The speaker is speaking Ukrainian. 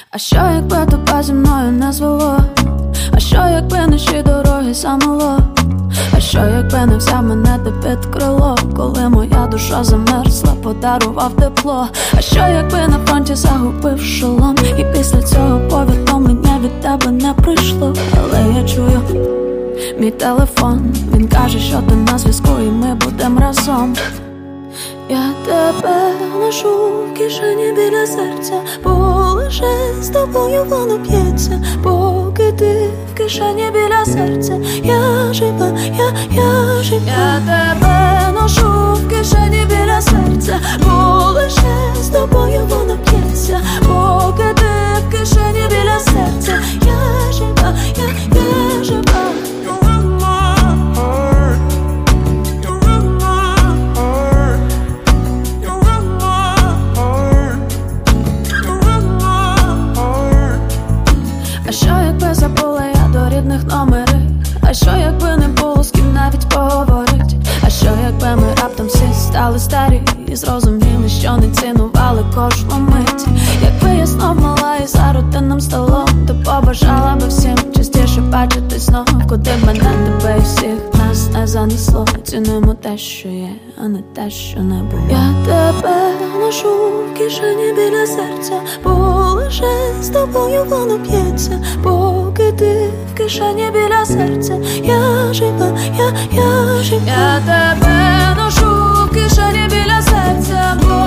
А що якби тебе зі мною не звело? А що якби наші дороги замело? А що якби не взяв мене ти під крило? Коли моя душа замерзла, подарував тепло. А що якби на фронті загубив шолом? І після цього повідомлення від тебе не прийшло. Але я чую мій телефон, він каже, що ти на зв'язку і ми будем разом. Я тебе ношу в кишені біля серця, бо лише з тобою воно п'ється. Поки ти в кишені біля серця, я жива, я жива. Я тебе ношу в кишені біля серця, бо лише з тобою воно п'ється. Поки ти в кишені біля серця, я жива, я жива. А що якби забула я до рідних номерів? А що якби не було з ким навіть поговорить? А що якби ми раптом всі стали старі і зрозуміли, що не цінували кожну мить? Якби я знов мала і за рутинним столом, то побажала би всім частіше бачитись знов. Куди б мене, тебе і всіх нас не занесло. Цінуємо те, що є, а не те, що не було. Я тебе ношу в кишені біля серця, бо лише з тобою воно п'ється. Поки ти в кишені біля серця, я жива, я жива. Я тебе ношу в кишені біля серця, бо